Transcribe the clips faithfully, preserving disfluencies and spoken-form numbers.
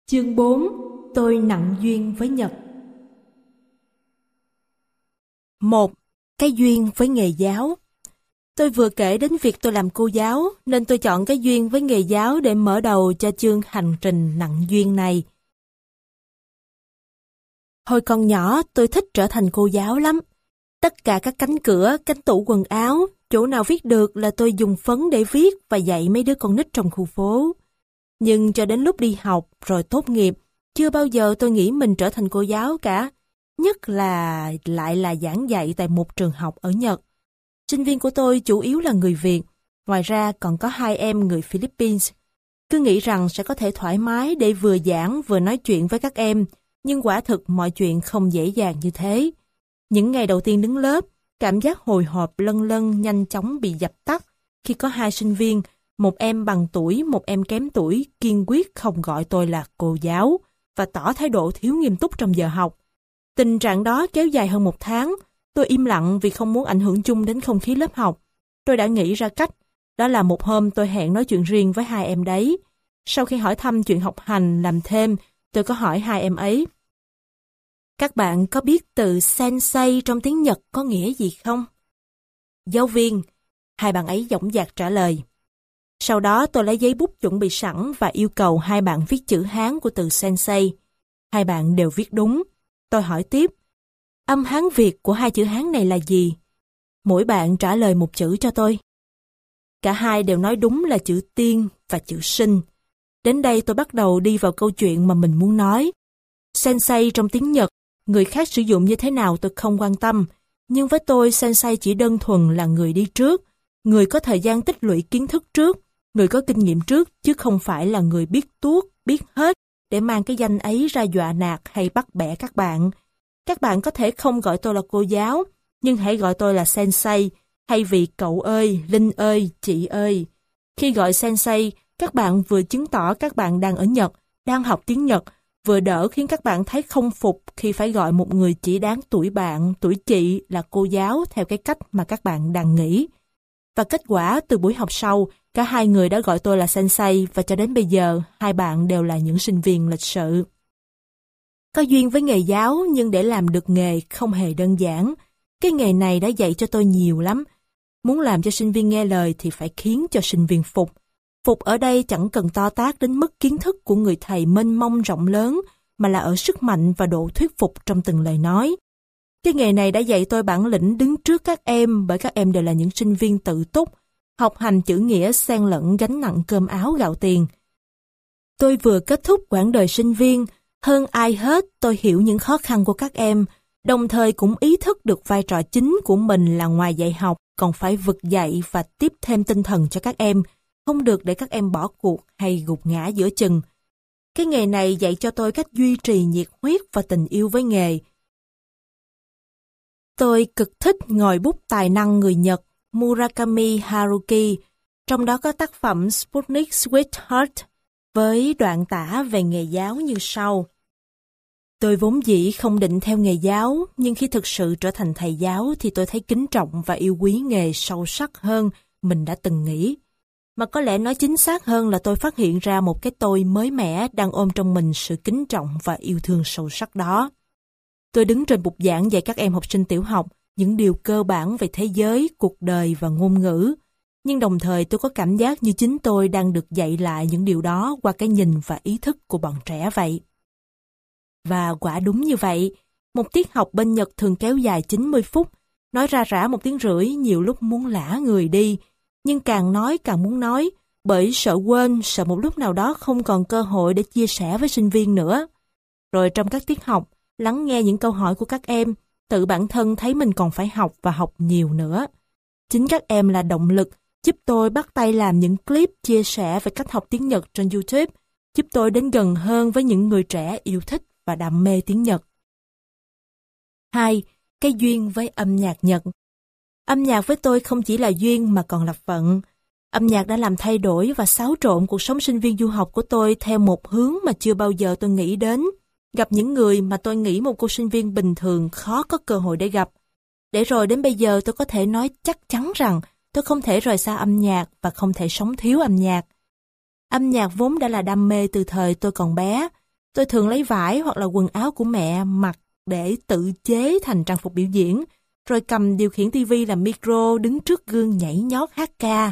Chương bốn. Tôi nặng duyên với Nhật. một. Cái duyên với nghề giáo. Tôi vừa kể đến việc tôi làm cô giáo, nên tôi chọn cái duyên với nghề giáo để mở đầu cho chương hành trình nặng duyên này. Hồi còn nhỏ, tôi thích trở thành cô giáo lắm. Tất cả các cánh cửa, cánh tủ quần áo, chỗ nào viết được là tôi dùng phấn để viết và dạy mấy đứa con nít trong khu phố. Nhưng cho đến lúc đi học rồi tốt nghiệp, chưa bao giờ tôi nghĩ mình trở thành cô giáo cả. Nhất là lại là giảng dạy tại một trường học ở Nhật. Sinh viên của tôi chủ yếu là người Việt, ngoài ra còn có hai em người Philippines. Cứ nghĩ rằng sẽ có thể thoải mái để vừa giảng vừa nói chuyện với các em, nhưng quả thực mọi chuyện không dễ dàng như thế. Những ngày đầu tiên đứng lớp, cảm giác hồi hộp lân lân nhanh chóng bị dập tắt khi có hai sinh viên, một em bằng tuổi, một em kém tuổi, kiên quyết không gọi tôi là cô giáo và tỏ thái độ thiếu nghiêm túc trong giờ học. Tình trạng đó kéo dài hơn một tháng. Tôi im lặng vì không muốn ảnh hưởng chung đến không khí lớp học. Tôi đã nghĩ ra cách. Đó là một hôm tôi hẹn nói chuyện riêng với hai em đấy. Sau khi hỏi thăm chuyện học hành, làm thêm, tôi có hỏi hai em ấy: các bạn có biết từ sensei trong tiếng Nhật có nghĩa gì không? Giáo viên, hai bạn ấy dõng dạc trả lời. Sau đó tôi lấy giấy bút chuẩn bị sẵn và yêu cầu hai bạn viết chữ Hán của từ sensei. Hai bạn đều viết đúng. Tôi hỏi tiếp: âm Hán Việt của hai chữ Hán này là gì? Mỗi bạn trả lời một chữ cho tôi. Cả hai đều nói đúng là chữ tiên và chữ sinh. Đến đây tôi bắt đầu đi vào câu chuyện mà mình muốn nói. Sensei trong tiếng Nhật, người khác sử dụng như thế nào tôi không quan tâm. Nhưng với tôi, sensei chỉ đơn thuần là người đi trước, người có thời gian tích lũy kiến thức trước, người có kinh nghiệm trước, chứ không phải là người biết tuốt, biết hết, để mang cái danh ấy ra dọa nạt hay bắt bẻ các bạn. Các bạn có thể không gọi tôi là cô giáo, nhưng hãy gọi tôi là sensei, thay vì cậu ơi, Linh ơi, chị ơi. Khi gọi sensei, các bạn vừa chứng tỏ các bạn đang ở Nhật, đang học tiếng Nhật, vừa đỡ khiến các bạn thấy không phục khi phải gọi một người chỉ đáng tuổi bạn, tuổi chị là cô giáo theo cái cách mà các bạn đang nghĩ. Và kết quả từ buổi học sau, cả hai người đã gọi tôi là sensei và cho đến bây giờ, hai bạn đều là những sinh viên lịch sự. Có duyên với nghề giáo nhưng để làm được nghề không hề đơn giản. Cái nghề này đã dạy cho tôi nhiều lắm. Muốn làm cho sinh viên nghe lời thì phải khiến cho sinh viên phục. Phục ở đây chẳng cần to tát đến mức kiến thức của người thầy mênh mông rộng lớn, mà là ở sức mạnh và độ thuyết phục trong từng lời nói. Cái nghề này đã dạy tôi bản lĩnh đứng trước các em, bởi các em đều là những sinh viên tự túc, học hành chữ nghĩa xen lẫn gánh nặng cơm áo gạo tiền. Tôi vừa kết thúc quãng đời sinh viên, hơn ai hết tôi hiểu những khó khăn của các em, đồng thời cũng ý thức được vai trò chính của mình là ngoài dạy học, còn phải vực dậy và tiếp thêm tinh thần cho các em, không được để các em bỏ cuộc hay gục ngã giữa chừng. Cái nghề này dạy cho tôi cách duy trì nhiệt huyết và tình yêu với nghề. Tôi cực thích ngòi bút tài năng người Nhật Murakami Haruki, trong đó có tác phẩm Sputnik Sweetheart, với đoạn tả về nghề giáo như sau. Tôi vốn dĩ không định theo nghề giáo, nhưng khi thực sự trở thành thầy giáo thì tôi thấy kính trọng và yêu quý nghề sâu sắc hơn mình đã từng nghĩ. Mà có lẽ nói chính xác hơn là tôi phát hiện ra một cái tôi mới mẻ đang ôm trong mình sự kính trọng và yêu thương sâu sắc đó. Tôi đứng trên bục giảng dạy các em học sinh tiểu học những điều cơ bản về thế giới, cuộc đời và ngôn ngữ. Nhưng đồng thời tôi có cảm giác như chính tôi đang được dạy lại những điều đó qua cái nhìn và ý thức của bọn trẻ vậy. Và quả đúng như vậy, một tiết học bên Nhật thường kéo dài chín mươi phút, nói ra rã một tiếng rưỡi, nhiều lúc muốn lả người đi, nhưng càng nói càng muốn nói, bởi sợ quên, sợ một lúc nào đó không còn cơ hội để chia sẻ với sinh viên nữa. Rồi trong các tiết học, lắng nghe những câu hỏi của các em, tự bản thân thấy mình còn phải học và học nhiều nữa. Chính các em là động lực giúp tôi bắt tay làm những clip chia sẻ về cách học tiếng Nhật trên YouTube, giúp tôi đến gần hơn với những người trẻ yêu thích và đam mê tiếng Nhật. hai. Cái duyên với âm nhạc Nhật. Âm nhạc với tôi không chỉ là duyên mà còn là phận. Âm nhạc đã làm thay đổi và xáo trộn cuộc sống sinh viên du học của tôi theo một hướng mà chưa bao giờ tôi nghĩ đến. Gặp những người mà tôi nghĩ một cô sinh viên bình thường khó có cơ hội để gặp. Để rồi đến bây giờ tôi có thể nói chắc chắn rằng tôi không thể rời xa âm nhạc và không thể sống thiếu âm nhạc. Âm nhạc vốn đã là đam mê từ thời tôi còn bé. Tôi thường lấy vải hoặc là quần áo của mẹ mặc để tự chế thành trang phục biểu diễn, rồi cầm điều khiển tivi làm micro đứng trước gương nhảy nhót hát ca.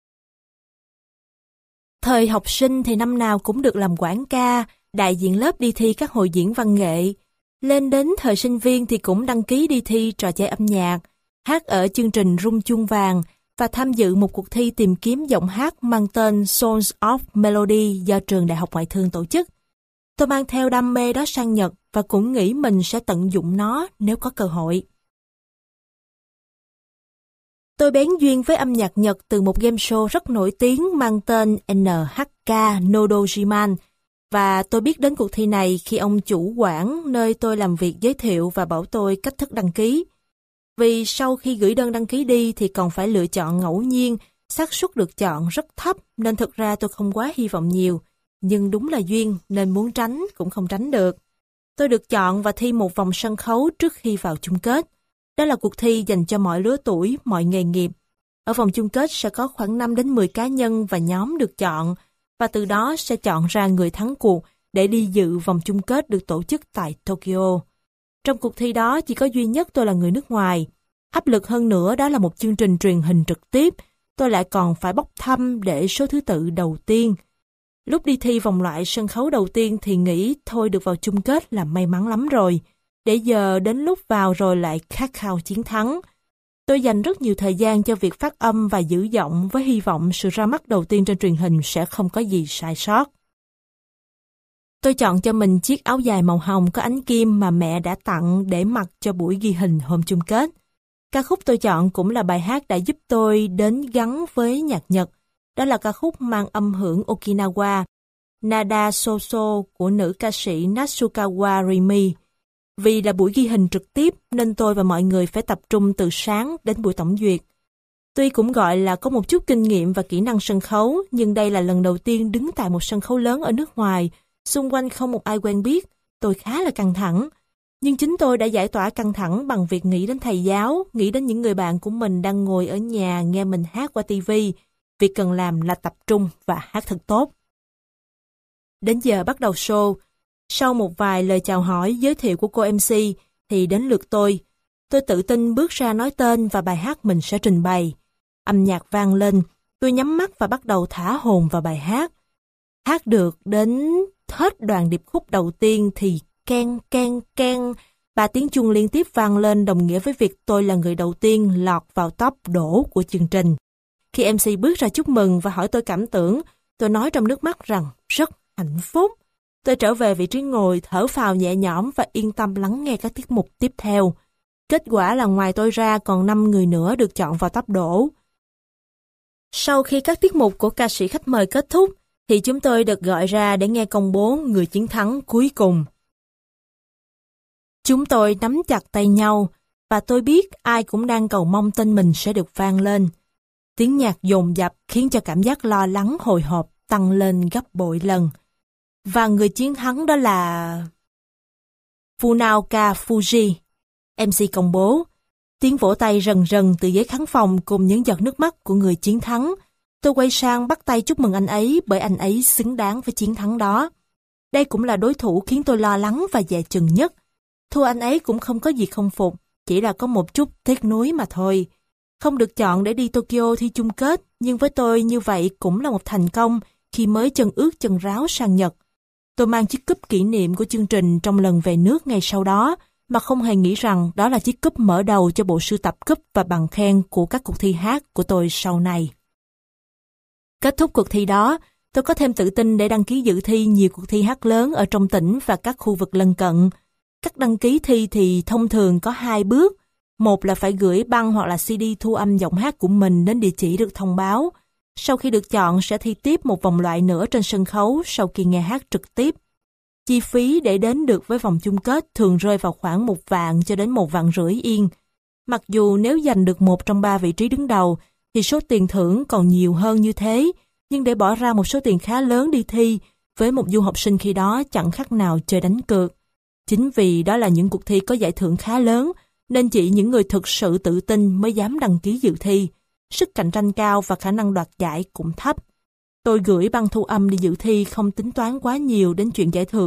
Thời học sinh thì năm nào cũng được làm quản ca, đại diện lớp đi thi các hội diễn văn nghệ. Lên đến thời sinh viên thì cũng đăng ký đi thi trò chơi âm nhạc, hát ở chương trình Rung Chuông Vàng và tham dự một cuộc thi tìm kiếm giọng hát mang tên Songs of Melody do trường Đại học Ngoại thương tổ chức. Tôi mang theo đam mê đó sang Nhật và cũng nghĩ mình sẽ tận dụng nó nếu có cơ hội. Tôi bén duyên với âm nhạc Nhật từ một game show rất nổi tiếng mang tên en hát ca no Dojiman, và tôi biết đến cuộc thi này khi ông chủ quản nơi tôi làm việc giới thiệu và bảo tôi cách thức đăng ký. Vì sau khi gửi đơn đăng ký đi thì còn phải lựa chọn ngẫu nhiên, xác suất được chọn rất thấp nên thực ra tôi không quá hy vọng nhiều. Nhưng đúng là duyên nên muốn tránh cũng không tránh được. Tôi được chọn và thi một vòng sân khấu trước khi vào chung kết. Đó là cuộc thi dành cho mọi lứa tuổi, mọi nghề nghiệp. Ở vòng chung kết sẽ có khoảng năm đến mười cá nhân và nhóm được chọn, và từ đó sẽ chọn ra người thắng cuộc để đi dự vòng chung kết được tổ chức tại Tokyo. Trong cuộc thi đó chỉ có duy nhất tôi là người nước ngoài. Áp lực hơn nữa đó là một chương trình truyền hình trực tiếp, tôi lại còn phải bốc thăm để số thứ tự đầu tiên. Lúc đi thi vòng loại sân khấu đầu tiên thì nghĩ thôi được vào chung kết là may mắn lắm rồi. Để giờ đến lúc vào rồi lại khát khao chiến thắng. Tôi dành rất nhiều thời gian cho việc phát âm và giữ giọng với hy vọng sự ra mắt đầu tiên trên truyền hình sẽ không có gì sai sót. Tôi chọn cho mình chiếc áo dài màu hồng có ánh kim mà mẹ đã tặng để mặc cho buổi ghi hình hôm chung kết. Ca khúc tôi chọn cũng là bài hát đã giúp tôi đến gắn với nhạc Nhật. Đó là ca khúc mang âm hưởng Okinawa, Nada Soso của nữ ca sĩ Natsukawa Rimi. Vì là buổi ghi hình trực tiếp nên tôi và mọi người phải tập trung từ sáng đến buổi tổng duyệt. Tuy cũng gọi là có một chút kinh nghiệm và kỹ năng sân khấu, nhưng đây là lần đầu tiên đứng tại một sân khấu lớn ở nước ngoài, xung quanh không một ai quen biết, tôi khá là căng thẳng. Nhưng chính tôi đã giải tỏa căng thẳng bằng việc nghĩ đến thầy giáo, nghĩ đến những người bạn của mình đang ngồi ở nhà nghe mình hát qua ti vi. Việc cần làm là tập trung và hát thật tốt. Đến giờ bắt đầu show. Sau một vài lời chào hỏi, giới thiệu của cô em xê thì đến lượt tôi. Tôi tự tin bước ra nói tên và bài hát mình sẽ trình bày. Âm nhạc vang lên, tôi nhắm mắt và bắt đầu thả hồn vào bài hát. Hát được đến hết đoạn điệp khúc đầu tiên thì ken ken ken, ba tiếng chuông liên tiếp vang lên đồng nghĩa với việc tôi là người đầu tiên lọt vào top đổ của chương trình. Khi em xê bước ra chúc mừng và hỏi tôi cảm tưởng, tôi nói trong nước mắt rằng rất hạnh phúc. Tôi trở về vị trí ngồi, thở phào nhẹ nhõm và yên tâm lắng nghe các tiết mục tiếp theo. Kết quả là ngoài tôi ra còn năm người nữa được chọn vào top đổ. Sau khi các tiết mục của ca sĩ khách mời kết thúc, thì chúng tôi được gọi ra để nghe công bố người chiến thắng cuối cùng. Chúng tôi nắm chặt tay nhau, và tôi biết ai cũng đang cầu mong tên mình sẽ được vang lên. Tiếng nhạc dồn dập khiến cho cảm giác lo lắng hồi hộp tăng lên gấp bội lần. Và người chiến thắng đó là Funaoka Fuji. em xê công bố. Tiếng vỗ tay rần rần từ ghế khán phòng cùng những giọt nước mắt của người chiến thắng. Tôi quay sang bắt tay chúc mừng anh ấy bởi anh ấy xứng đáng với chiến thắng đó. Đây cũng là đối thủ khiến tôi lo lắng và dè chừng nhất. Thua anh ấy cũng không có gì không phục, chỉ là có một chút tiếc nuối mà thôi. Không được chọn để đi Tokyo thi chung kết, nhưng với tôi như vậy cũng là một thành công khi mới chân ướt chân ráo sang Nhật. Tôi mang chiếc cúp kỷ niệm của chương trình trong lần về nước ngày sau đó, mà không hề nghĩ rằng đó là chiếc cúp mở đầu cho bộ sưu tập cúp và bằng khen của các cuộc thi hát của tôi sau này. Kết thúc cuộc thi đó, tôi có thêm tự tin để đăng ký dự thi nhiều cuộc thi hát lớn ở trong tỉnh và các khu vực lân cận. Các đăng ký thi thì thông thường có hai bước. Một là phải gửi băng hoặc là xê đê thu âm giọng hát của mình đến địa chỉ được thông báo. Sau khi được chọn sẽ thi tiếp một vòng loại nữa trên sân khấu sau khi nghe hát trực tiếp. Chi phí để đến được với vòng chung kết thường rơi vào khoảng một vạn cho đến một vạn rưỡi yên. Mặc dù nếu giành được một trong ba vị trí đứng đầu thì số tiền thưởng còn nhiều hơn như thế, nhưng để bỏ ra một số tiền khá lớn đi thi với một du học sinh khi đó chẳng khác nào chơi đánh cược. Chính vì đó là những cuộc thi có giải thưởng khá lớn, nên chỉ những người thực sự tự tin mới dám đăng ký dự thi. Sức cạnh tranh cao và khả năng đoạt giải cũng thấp. Tôi gửi băng thu âm đi dự thi không tính toán quá nhiều đến chuyện giải thưởng,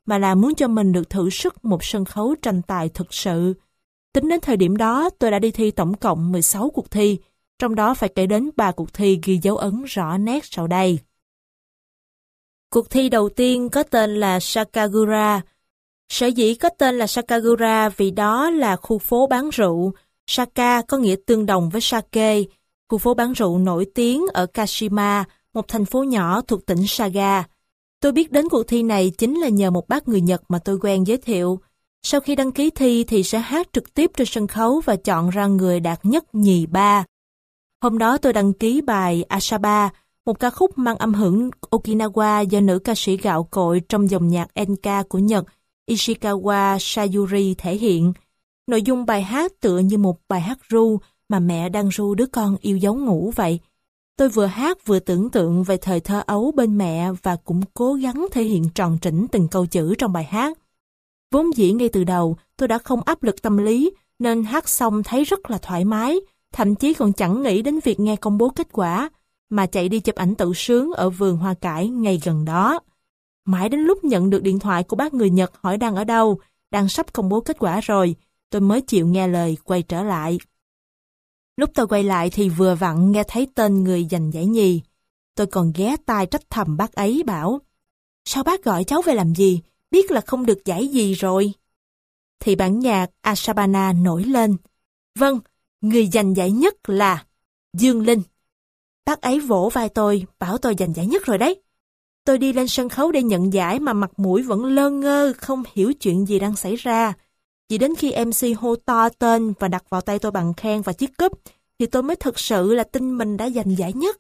mà là muốn cho mình được thử sức một sân khấu tranh tài thực sự. Tính đến thời điểm đó, tôi đã đi thi tổng cộng mười sáu cuộc thi, trong đó phải kể đến ba cuộc thi ghi dấu ấn rõ nét sau đây. Cuộc thi đầu tiên có tên là Sakagura. Sở dĩ có tên là Sakagura vì đó là khu phố bán rượu. Saka có nghĩa tương đồng với sake, khu phố bán rượu nổi tiếng ở Kashima, một thành phố nhỏ thuộc tỉnh Saga. Tôi biết đến cuộc thi này chính là nhờ một bác người Nhật mà tôi quen giới thiệu. Sau khi đăng ký thi thì sẽ hát trực tiếp trên sân khấu và chọn ra người đạt nhất nhì ba. Hôm đó tôi đăng ký bài Asaba, một ca khúc mang âm hưởng Okinawa do nữ ca sĩ gạo cội trong dòng nhạc enka của Nhật Ishikawa Sayuri thể hiện. Nội dung bài hát tựa như một bài hát ru mà mẹ đang ru đứa con yêu dấu ngủ vậy. Tôi vừa hát vừa tưởng tượng về thời thơ ấu bên mẹ và cũng cố gắng thể hiện tròn trĩnh từng câu chữ trong bài hát. Vốn dĩ ngay từ đầu tôi đã không áp lực tâm lý nên hát xong thấy rất là thoải mái, thậm chí còn chẳng nghĩ đến việc nghe công bố kết quả, mà chạy đi chụp ảnh tự sướng ở vườn hoa cải ngay gần đó. Mãi đến lúc nhận được điện thoại của bác người Nhật hỏi đang ở đâu, đang sắp công bố kết quả rồi, tôi mới chịu nghe lời quay trở lại. Lúc tôi quay lại thì vừa vặn nghe thấy tên người giành giải nhì. Tôi còn ghé tai trách thầm bác ấy bảo, sao bác gọi cháu về làm gì, biết là không được giải gì rồi. Thì bản nhạc Asabana nổi lên. Vâng, người giành giải nhất là Dương Linh. Bác ấy vỗ vai tôi, bảo tôi giành giải nhất rồi đấy. Tôi đi lên sân khấu để nhận giải mà mặt mũi vẫn lơ ngơ, không hiểu chuyện gì đang xảy ra. Chỉ đến khi em xê hô to tên và đặt vào tay tôi bằng khen và chiếc cúp, thì tôi mới thực sự là tin mình đã giành giải nhất.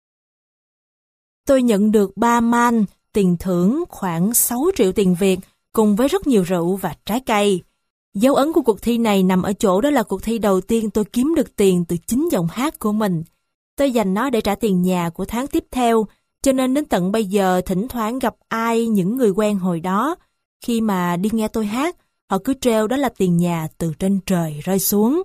Tôi nhận được ba man, tiền thưởng khoảng sáu triệu tiền Việt, cùng với rất nhiều rượu và trái cây. Dấu ấn của cuộc thi này nằm ở chỗ đó là cuộc thi đầu tiên tôi kiếm được tiền từ chính giọng hát của mình. Tôi dành nó để trả tiền nhà của tháng tiếp theo, cho nên đến tận bây giờ thỉnh thoảng gặp ai, những người quen hồi đó, khi mà đi nghe tôi hát, họ cứ trêu đó là tiền nhà từ trên trời rơi xuống.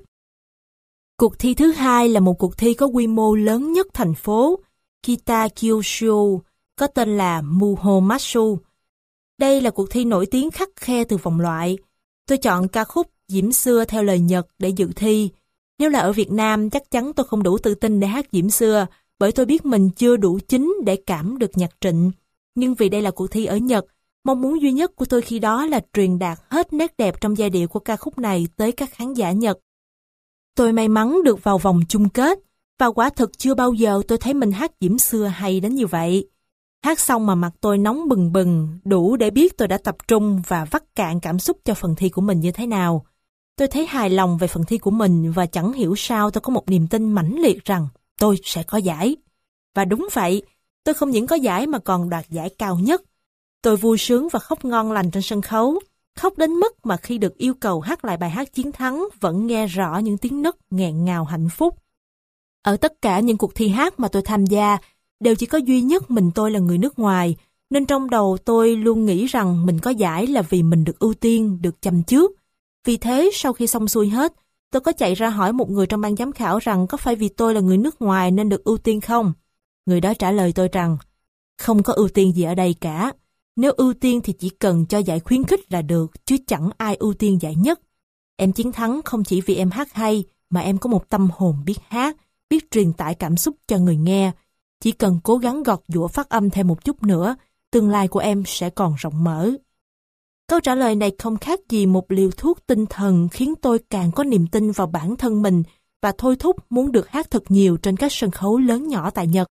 Cuộc thi thứ hai là một cuộc thi có quy mô lớn nhất thành phố, Kitakyushu, có tên là Muhomatsu. Đây là cuộc thi nổi tiếng khắt khe từ vòng loại. Tôi chọn ca khúc Diễm Xưa theo lời Nhật để dự thi. Nếu là ở Việt Nam, chắc chắn tôi không đủ tự tin để hát Diễm Xưa, bởi tôi biết mình chưa đủ chín để cảm được nhạc Trịnh. Nhưng vì đây là cuộc thi ở Nhật, mong muốn duy nhất của tôi khi đó là truyền đạt hết nét đẹp trong giai điệu của ca khúc này tới các khán giả Nhật. Tôi may mắn được vào vòng chung kết, và quả thực chưa bao giờ tôi thấy mình hát Diễm Xưa hay đến như vậy. Hát xong mà mặt tôi nóng bừng bừng, đủ để biết tôi đã tập trung và vắt cạn cảm xúc cho phần thi của mình như thế nào. Tôi thấy hài lòng về phần thi của mình và chẳng hiểu sao tôi có một niềm tin mãnh liệt rằng tôi sẽ có giải. Và đúng vậy, tôi không những có giải mà còn đoạt giải cao nhất. Tôi vui sướng và khóc ngon lành trên sân khấu, khóc đến mức mà khi được yêu cầu hát lại bài hát chiến thắng vẫn nghe rõ những tiếng nấc nghẹn ngào hạnh phúc. Ở tất cả những cuộc thi hát mà tôi tham gia, đều chỉ có duy nhất mình tôi là người nước ngoài, nên trong đầu tôi luôn nghĩ rằng mình có giải là vì mình được ưu tiên, được chăm trước. Vì thế, sau khi xong xuôi hết, tôi có chạy ra hỏi một người trong ban giám khảo rằng có phải vì tôi là người nước ngoài nên được ưu tiên không? Người đó trả lời tôi rằng, không có ưu tiên gì ở đây cả. Nếu ưu tiên thì chỉ cần cho giải khuyến khích là được, chứ chẳng ai ưu tiên giải nhất. Em chiến thắng không chỉ vì em hát hay, mà em có một tâm hồn biết hát, biết truyền tải cảm xúc cho người nghe. Chỉ cần cố gắng gọt giũa phát âm thêm một chút nữa, tương lai của em sẽ còn rộng mở. Câu trả lời này không khác gì một liều thuốc tinh thần khiến tôi càng có niềm tin vào bản thân mình và thôi thúc muốn được hát thật nhiều trên các sân khấu lớn nhỏ tại Nhật.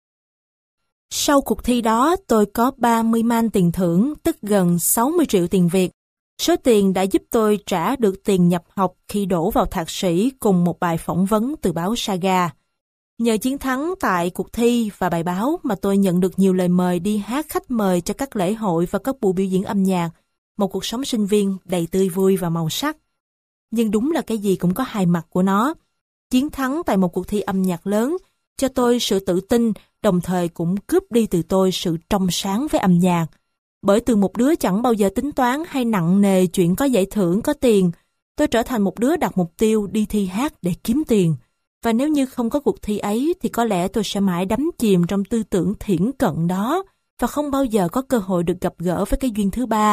Sau cuộc thi đó, tôi có ba mươi man tiền thưởng, tức gần sáu mươi triệu tiền Việt. Số tiền đã giúp tôi trả được tiền nhập học khi đỗ vào thạc sĩ cùng một bài phỏng vấn từ báo Saga. Nhờ chiến thắng tại cuộc thi và bài báo mà tôi nhận được nhiều lời mời đi hát khách mời cho các lễ hội và các buổi biểu diễn âm nhạc, một cuộc sống sinh viên đầy tươi vui và màu sắc. Nhưng đúng là cái gì cũng có hai mặt của nó. Chiến thắng tại một cuộc thi âm nhạc lớn cho tôi sự tự tin, đồng thời cũng cướp đi từ tôi sự trong sáng với âm nhạc. Bởi từ một đứa chẳng bao giờ tính toán hay nặng nề chuyện có giải thưởng, có tiền, tôi trở thành một đứa đặt mục tiêu đi thi hát để kiếm tiền. Và nếu như không có cuộc thi ấy thì có lẽ tôi sẽ mãi đắm chìm trong tư tưởng thiển cận đó và không bao giờ có cơ hội được gặp gỡ với cái duyên thứ ba,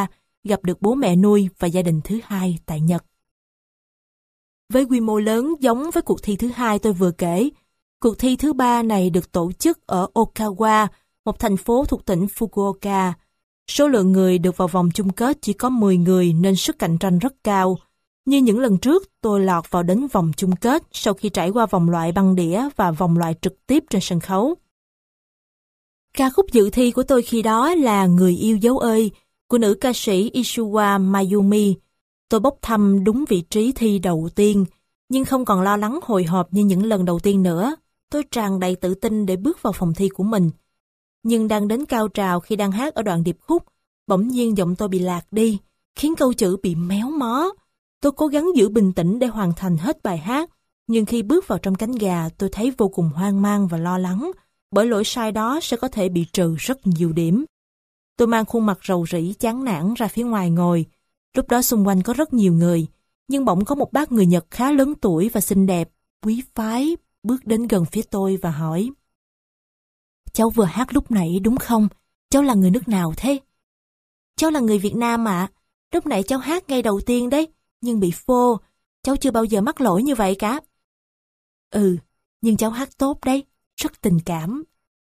gặp được bố mẹ nuôi và gia đình thứ hai tại Nhật. Với quy mô lớn giống với cuộc thi thứ hai tôi vừa kể, cuộc thi thứ ba này được tổ chức ở Okawa, một thành phố thuộc tỉnh Fukuoka. Số lượng người được vào vòng chung kết chỉ có mười người nên sức cạnh tranh rất cao. Như những lần trước, tôi lọt vào đến vòng chung kết sau khi trải qua vòng loại băng đĩa và vòng loại trực tiếp trên sân khấu. Ca khúc dự thi của tôi khi đó là Người yêu dấu ơi của nữ ca sĩ Ishiwa Mayumi. Tôi bốc thăm đúng vị trí thi đầu tiên, nhưng không còn lo lắng hồi hộp như những lần đầu tiên nữa. Tôi tràn đầy tự tin để bước vào phòng thi của mình. Nhưng đang đến cao trào khi đang hát ở đoạn điệp khúc, bỗng nhiên giọng tôi bị lạc đi, khiến câu chữ bị méo mó. Tôi cố gắng giữ bình tĩnh để hoàn thành hết bài hát, nhưng khi bước vào trong cánh gà tôi thấy vô cùng hoang mang và lo lắng, bởi lỗi sai đó sẽ có thể bị trừ rất nhiều điểm. Tôi mang khuôn mặt rầu rĩ chán nản ra phía ngoài ngồi. Lúc đó xung quanh có rất nhiều người, nhưng bỗng có một bác người Nhật khá lớn tuổi và xinh đẹp, quý phái, bước đến gần phía tôi và hỏi: "Cháu vừa hát lúc nãy đúng không? Cháu là người nước nào thế?" "Cháu là người Việt Nam ạ. Lúc nãy cháu hát ngay đầu tiên đấy, nhưng bị phô. Cháu chưa bao giờ mắc lỗi như vậy cả." "Ừ, nhưng cháu hát tốt đấy, rất tình cảm."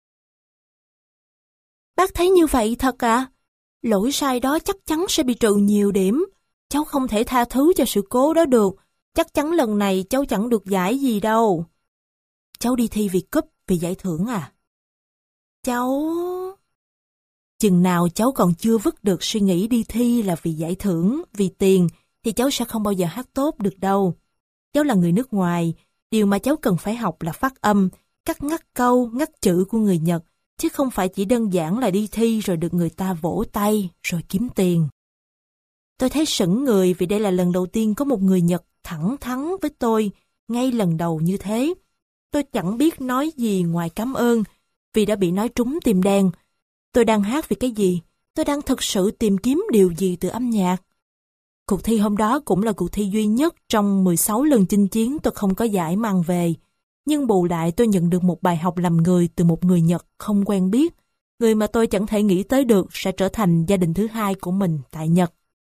"Bác thấy như vậy thật ạ? Lỗi sai đó chắc chắn sẽ bị trừ nhiều điểm. Cháu không thể tha thứ cho sự cố đó được. Chắc chắn lần này cháu chẳng được giải gì đâu." "Cháu đi thi vì cúp, vì giải thưởng à?" "Cháu..." Chừng nào cháu còn chưa vứt được suy nghĩ đi thi là vì giải thưởng, vì tiền, thì cháu sẽ không bao giờ hát tốt được đâu. Cháu là người nước ngoài, điều mà cháu cần phải học là phát âm, cắt ngắt câu, ngắt chữ của người Nhật, chứ không phải chỉ đơn giản là đi thi rồi được người ta vỗ tay, rồi kiếm tiền. Tôi thấy sững người vì đây là lần đầu tiên có một người Nhật thẳng thắn với tôi, ngay lần đầu như thế. Tôi chẳng biết nói gì ngoài cảm ơn, vì đã bị nói trúng tim đen. Tôi đang hát vì cái gì? Tôi đang thực sự tìm kiếm điều gì từ âm nhạc? Cuộc thi hôm đó cũng là cuộc thi duy nhất trong mười sáu lần chinh chiến tôi không có giải mang về. Nhưng bù lại tôi nhận được một bài học làm người từ một người Nhật không quen biết, người mà tôi chẳng thể nghĩ tới được sẽ trở thành gia đình thứ hai của mình tại Nhật.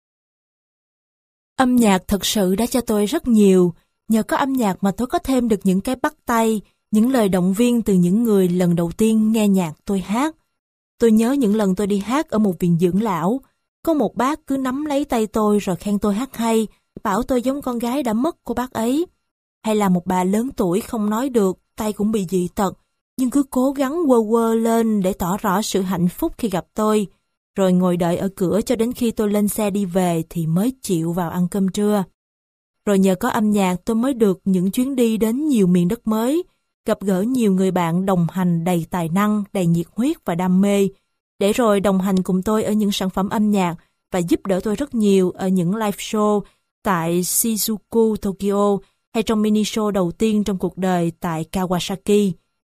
Âm nhạc thật sự đã cho tôi rất nhiều. Nhờ có âm nhạc mà tôi có thêm được những cái bắt tay, những lời động viên từ những người lần đầu tiên nghe nhạc tôi hát. Tôi nhớ những lần tôi đi hát ở một viện dưỡng lão, có một bác cứ nắm lấy tay tôi rồi khen tôi hát hay, bảo tôi giống con gái đã mất của bác ấy. Hay là một bà lớn tuổi không nói được, tay cũng bị dị tật, nhưng cứ cố gắng quơ quơ lên để tỏ rõ sự hạnh phúc khi gặp tôi, rồi ngồi đợi ở cửa cho đến khi tôi lên xe đi về thì mới chịu vào ăn cơm trưa. Rồi nhờ có âm nhạc tôi mới được những chuyến đi đến nhiều miền đất mới, gặp gỡ nhiều người bạn đồng hành đầy tài năng, đầy nhiệt huyết và đam mê, để rồi đồng hành cùng tôi ở những sản phẩm âm nhạc và giúp đỡ tôi rất nhiều ở những live show tại Shizuoka, Tokyo, hay trong mini show đầu tiên trong cuộc đời tại Kawasaki.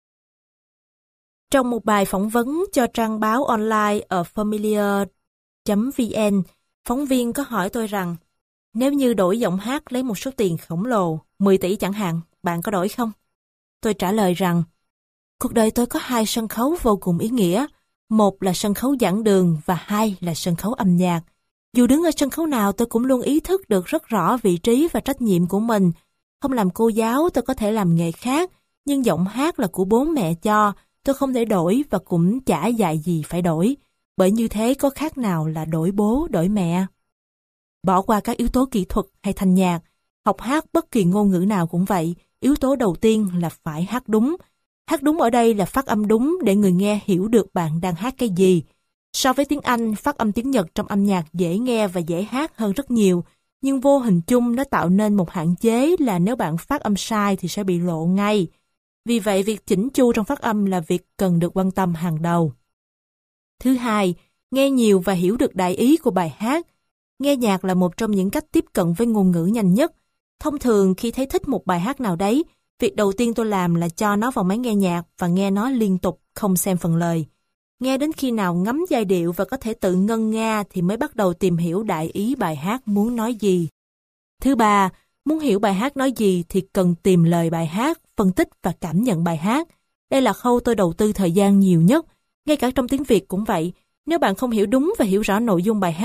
Trong một bài phỏng vấn cho trang báo online ở familiar chấm vn, phóng viên có hỏi tôi rằng, nếu như đổi giọng hát lấy một số tiền khổng lồ, mười tỷ chẳng hạn, bạn có đổi không? Tôi trả lời rằng, cuộc đời tôi có hai sân khấu vô cùng ý nghĩa, một là sân khấu giảng đường và hai là sân khấu âm nhạc. Dù đứng ở sân khấu nào tôi cũng luôn ý thức được rất rõ vị trí và trách nhiệm của mình. Không làm cô giáo tôi có thể làm nghề khác, nhưng giọng hát là của bố mẹ cho, tôi không thể đổi và cũng chả dạy gì phải đổi, bởi như thế có khác nào là đổi bố, đổi mẹ. Bỏ qua các yếu tố kỹ thuật hay thanh nhạc, học hát bất kỳ ngôn ngữ nào cũng vậy, yếu tố đầu tiên là phải hát đúng. Hát đúng ở đây là phát âm đúng để người nghe hiểu được bạn đang hát cái gì. So với tiếng Anh, phát âm tiếng Nhật trong âm nhạc dễ nghe và dễ hát hơn rất nhiều, nhưng vô hình chung nó tạo nên một hạn chế là nếu bạn phát âm sai thì sẽ bị lộ ngay. Vì vậy, việc chỉnh chu trong phát âm là việc cần được quan tâm hàng đầu. Thứ hai, nghe nhiều và hiểu được đại ý của bài hát. Nghe nhạc là một trong những cách tiếp cận với ngôn ngữ nhanh nhất. Thông thường khi thấy thích một bài hát nào đấy, việc đầu tiên tôi làm là cho nó vào máy nghe nhạc và nghe nó liên tục, không xem phần lời. Nghe đến khi nào ngấm giai điệu và có thể tự ngân nga thì mới bắt đầu tìm hiểu đại ý bài hát muốn nói gì. Thứ ba, muốn hiểu bài hát nói gì thì cần tìm lời bài hát, phân tích và cảm nhận bài hát. Đây là khâu tôi đầu tư thời gian nhiều nhất. Ngay cả trong tiếng Việt cũng vậy. Nếu bạn không hiểu đúng và hiểu rõ nội dung bài hát,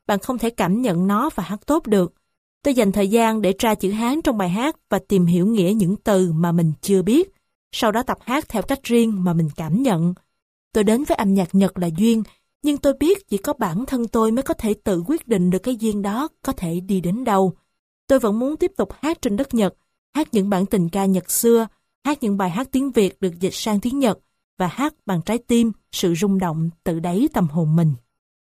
bạn không thể cảm nhận nó và hát tốt được. Tôi dành thời gian để tra chữ Hán trong bài hát và tìm hiểu nghĩa những từ mà mình chưa biết, sau đó tập hát theo cách riêng mà mình cảm nhận. Tôi đến với âm nhạc Nhật là duyên, nhưng tôi biết chỉ có bản thân tôi mới có thể tự quyết định được cái duyên đó có thể đi đến đâu. Tôi vẫn muốn tiếp tục hát trên đất Nhật, hát những bản tình ca Nhật xưa, hát những bài hát tiếng Việt được dịch sang tiếng Nhật và hát bằng trái tim, sự rung động từ đáy tâm hồn mình.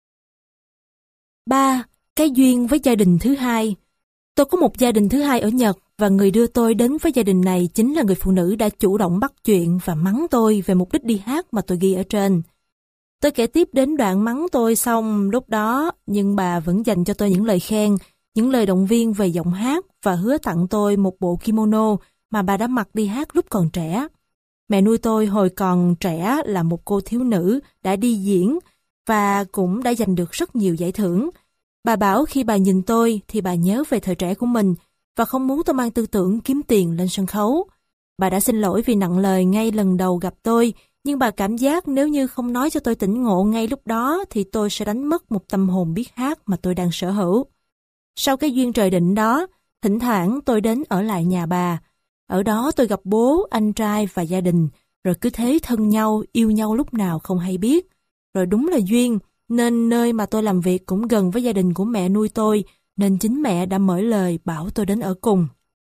ba. Cái duyên với gia đình thứ hai. Tôi có một gia đình thứ hai ở Nhật và người đưa tôi đến với gia đình này chính là người phụ nữ đã chủ động bắt chuyện và mắng tôi về mục đích đi hát mà tôi ghi ở trên. Tôi kể tiếp đến đoạn mắng tôi xong lúc đó, nhưng bà vẫn dành cho tôi những lời khen, những lời động viên về giọng hát và hứa tặng tôi một bộ kimono mà bà đã mặc đi hát lúc còn trẻ. Mẹ nuôi tôi hồi còn trẻ là một cô thiếu nữ đã đi diễn và cũng đã giành được rất nhiều giải thưởng. Bà bảo khi bà nhìn tôi thì bà nhớ về thời trẻ của mình và không muốn tôi mang tư tưởng kiếm tiền lên sân khấu. Bà đã xin lỗi vì nặng lời ngay lần đầu gặp tôi, nhưng bà cảm giác nếu như không nói cho tôi tỉnh ngộ ngay lúc đó thì tôi sẽ đánh mất một tâm hồn biết hát mà tôi đang sở hữu. Sau cái duyên trời định đó, thỉnh thoảng tôi đến ở lại nhà bà. Ở đó tôi gặp bố, anh trai và gia đình, rồi cứ thế thân nhau, yêu nhau lúc nào không hay biết. Rồi đúng là duyên, nên nơi mà tôi làm việc cũng gần với gia đình của mẹ nuôi tôi, nên chính mẹ đã mở lời bảo tôi đến ở cùng.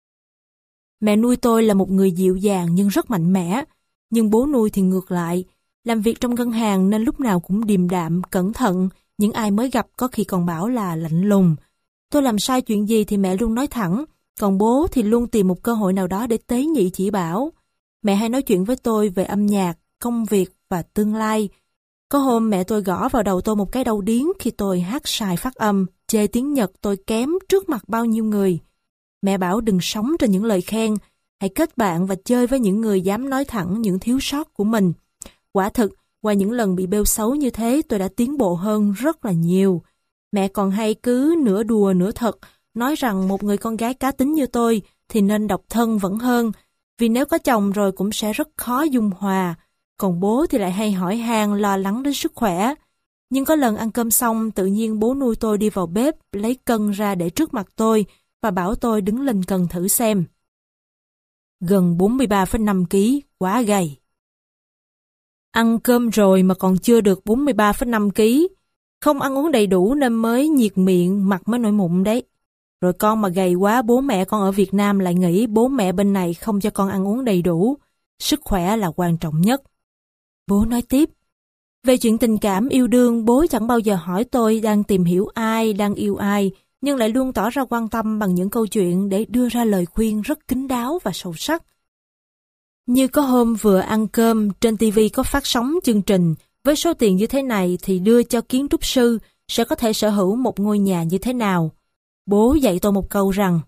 Mẹ nuôi tôi là một người dịu dàng nhưng rất mạnh mẽ, nhưng bố nuôi thì ngược lại. Làm việc trong ngân hàng nên lúc nào cũng điềm đạm, cẩn thận, những ai mới gặp có khi còn bảo là lạnh lùng. Tôi làm sai chuyện gì thì mẹ luôn nói thẳng, còn bố thì luôn tìm một cơ hội nào đó để tế nhị chỉ bảo. Mẹ hay nói chuyện với tôi về âm nhạc, công việc và tương lai. Có hôm mẹ tôi gõ vào đầu tôi một cái đau điếng khi tôi hát sai phát âm, chê tiếng Nhật tôi kém trước mặt bao nhiêu người. Mẹ bảo đừng sống trên những lời khen, hãy kết bạn và chơi với những người dám nói thẳng những thiếu sót của mình. Quả thực, qua những lần bị bêu xấu như thế tôi đã tiến bộ hơn rất là nhiều. Mẹ còn hay cứ nửa đùa nửa thật, nói rằng một người con gái cá tính như tôi thì nên độc thân vẫn hơn, vì nếu có chồng rồi cũng sẽ rất khó dung hòa. Còn bố thì lại hay hỏi han lo lắng đến sức khỏe. Nhưng có lần ăn cơm xong tự nhiên bố nuôi tôi đi vào bếp lấy cân ra để trước mặt tôi và bảo tôi đứng lên cân thử xem. Gần bốn mươi ba phẩy năm ki lô gam, quá gầy. Ăn cơm rồi mà còn chưa được bốn mươi ba phẩy năm ki lô gam. Không ăn uống đầy đủ nên mới nhiệt miệng, mặt mới nổi mụn đấy. Rồi con mà gầy quá bố mẹ con ở Việt Nam lại nghĩ bố mẹ bên này không cho con ăn uống đầy đủ. Sức khỏe là quan trọng nhất. Bố nói tiếp. Về chuyện tình cảm yêu đương, bố chẳng bao giờ hỏi tôi đang tìm hiểu ai, đang yêu ai, nhưng lại luôn tỏ ra quan tâm bằng những câu chuyện để đưa ra lời khuyên rất kín đáo và sâu sắc. Như có hôm vừa ăn cơm, trên ti vi có phát sóng chương trình, với số tiền như thế này thì đưa cho kiến trúc sư sẽ có thể sở hữu một ngôi nhà như thế nào. Bố dạy tôi một câu rằng,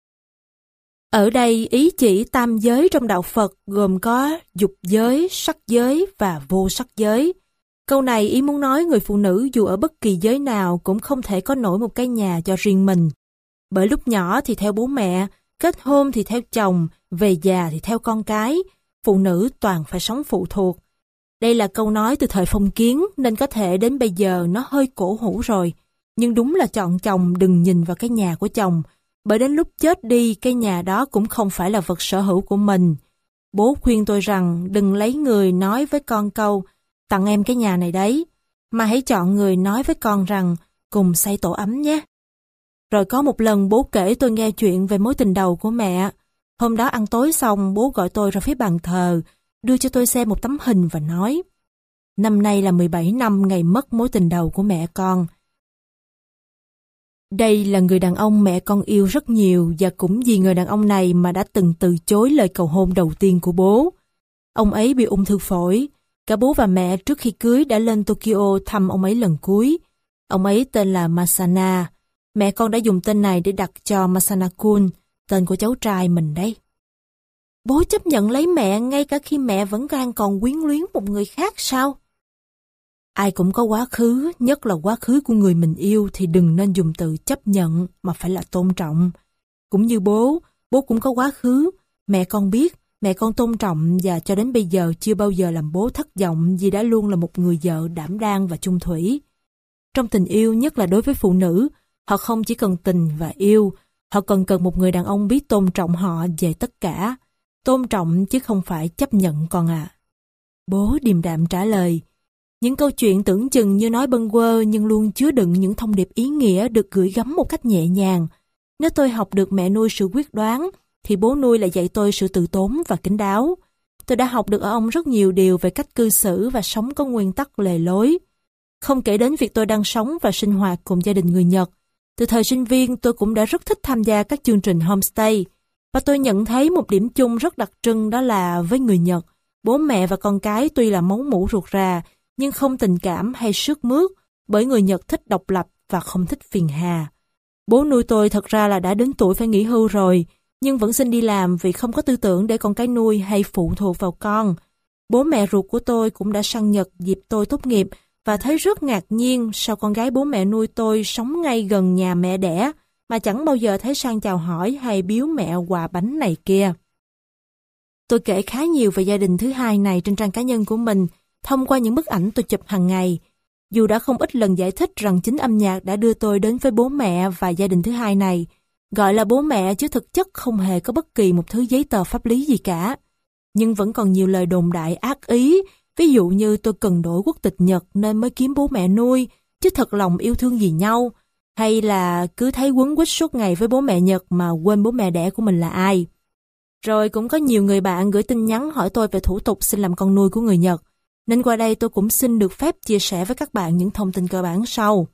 ở đây ý chỉ tam giới trong đạo Phật gồm có dục giới, sắc giới và vô sắc giới. Câu này ý muốn nói người phụ nữ dù ở bất kỳ giới nào cũng không thể có nổi một cái nhà cho riêng mình. Bởi lúc nhỏ thì theo bố mẹ, kết hôn thì theo chồng, về già thì theo con cái, phụ nữ toàn phải sống phụ thuộc. Đây là câu nói từ thời phong kiến nên có thể đến bây giờ nó hơi cổ hủ rồi. Nhưng đúng là chọn chồng đừng nhìn vào cái nhà của chồng, bởi đến lúc chết đi cái nhà đó cũng không phải là vật sở hữu của mình. Bố khuyên tôi rằng đừng lấy người nói với con câu tặng em cái nhà này đấy, mà hãy chọn người nói với con rằng cùng xây tổ ấm nhé. Rồi có một lần bố kể tôi nghe chuyện về mối tình đầu của mẹ. Hôm đó ăn tối xong bố gọi tôi ra phía bàn thờ, đưa cho tôi xem một tấm hình và nói, năm nay là mười bảy năm ngày mất mối tình đầu của mẹ con. Đây là người đàn ông mẹ con yêu rất nhiều và cũng vì người đàn ông này mà đã từng từ chối lời cầu hôn đầu tiên của bố. Ông ấy bị ung thư phổi. Cả bố và mẹ trước khi cưới đã lên Tokyo thăm ông ấy lần cuối. Ông ấy tên là Masana. Mẹ con đã dùng tên này để đặt cho Masana-kun, tên của cháu trai mình đấy. Bố chấp nhận lấy mẹ ngay cả khi mẹ vẫn đang còn quyến luyến một người khác sao? Ai cũng có quá khứ, nhất là quá khứ của người mình yêu thì đừng nên dùng từ chấp nhận mà phải là tôn trọng. Cũng như bố, bố cũng có quá khứ, mẹ con biết, mẹ con tôn trọng và cho đến bây giờ chưa bao giờ làm bố thất vọng vì đã luôn là một người vợ đảm đang và chung thủy. Trong tình yêu, nhất là đối với phụ nữ, họ không chỉ cần tình và yêu, họ còn cần một người đàn ông biết tôn trọng họ về tất cả. Tôn trọng chứ không phải chấp nhận con à. Bố điềm đạm trả lời. Những câu chuyện tưởng chừng như nói bâng quơ nhưng luôn chứa đựng những thông điệp ý nghĩa được gửi gắm một cách nhẹ nhàng. Nếu tôi học được mẹ nuôi sự quyết đoán, thì bố nuôi lại dạy tôi sự từ tốn và kín đáo. Tôi đã học được ở ông rất nhiều điều về cách cư xử và sống có nguyên tắc lề lối. Không kể đến việc tôi đang sống và sinh hoạt cùng gia đình người Nhật. Từ thời sinh viên, tôi cũng đã rất thích tham gia các chương trình homestay. Và tôi nhận thấy một điểm chung rất đặc trưng, đó là với người Nhật, bố mẹ và con cái tuy là máu mủ ruột rà, nhưng không tình cảm hay sướt mướt, bởi người Nhật thích độc lập và không thích phiền hà. Bố nuôi tôi thật ra là đã đến tuổi phải nghỉ hưu rồi, nhưng vẫn xin đi làm vì không có tư tưởng để con cái nuôi hay phụ thuộc vào con. Bố mẹ ruột của tôi cũng đã sang Nhật dịp tôi tốt nghiệp và thấy rất ngạc nhiên sao con gái bố mẹ nuôi tôi sống ngay gần nhà mẹ đẻ mà chẳng bao giờ thấy sang chào hỏi hay biếu mẹ quà bánh này kia. Tôi kể khá nhiều về gia đình thứ hai này trên trang cá nhân của mình thông qua những bức ảnh tôi chụp hàng ngày. Dù đã không ít lần giải thích rằng chính âm nhạc đã đưa tôi đến với bố mẹ và gia đình thứ hai này, gọi là bố mẹ chứ thực chất không hề có bất kỳ một thứ giấy tờ pháp lý gì cả. Nhưng vẫn còn nhiều lời đồn đại ác ý, ví dụ như tôi cần đổi quốc tịch Nhật nên mới kiếm bố mẹ nuôi, chứ thật lòng yêu thương gì nhau, hay là cứ thấy quấn quýt suốt ngày với bố mẹ Nhật mà quên bố mẹ đẻ của mình là ai. Rồi cũng có nhiều người bạn gửi tin nhắn hỏi tôi về thủ tục xin làm con nuôi của người Nhật, nên qua đây tôi cũng xin được phép chia sẻ với các bạn những thông tin cơ bản sau.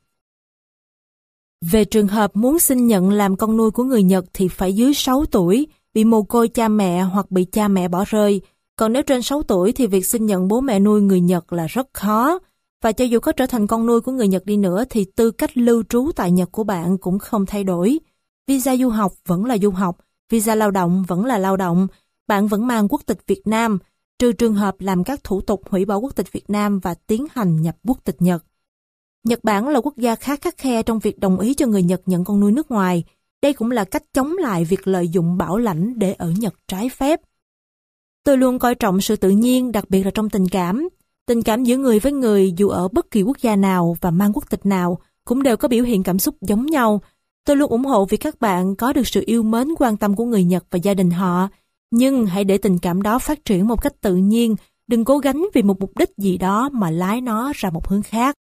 Về trường hợp muốn xin nhận làm con nuôi của người Nhật thì phải dưới sáu tuổi, bị mồ côi cha mẹ hoặc bị cha mẹ bỏ rơi. Còn nếu trên sáu tuổi thì việc xin nhận bố mẹ nuôi người Nhật là rất khó. Và cho dù có trở thành con nuôi của người Nhật đi nữa thì tư cách lưu trú tại Nhật của bạn cũng không thay đổi. Visa du học vẫn là du học, visa lao động vẫn là lao động. Bạn vẫn mang quốc tịch Việt Nam, trừ trường hợp làm các thủ tục hủy bỏ quốc tịch Việt Nam và tiến hành nhập quốc tịch Nhật. Nhật Bản là quốc gia khá khắt khe trong việc đồng ý cho người Nhật nhận con nuôi nước ngoài. Đây cũng là cách chống lại việc lợi dụng bảo lãnh để ở Nhật trái phép. Tôi luôn coi trọng sự tự nhiên, đặc biệt là trong tình cảm. Tình cảm giữa người với người dù ở bất kỳ quốc gia nào và mang quốc tịch nào cũng đều có biểu hiện cảm xúc giống nhau. Tôi luôn ủng hộ việc các bạn có được sự yêu mến quan tâm của người Nhật và gia đình họ. Nhưng hãy để tình cảm đó phát triển một cách tự nhiên, đừng cố gắng vì một mục đích gì đó mà lái nó ra một hướng khác.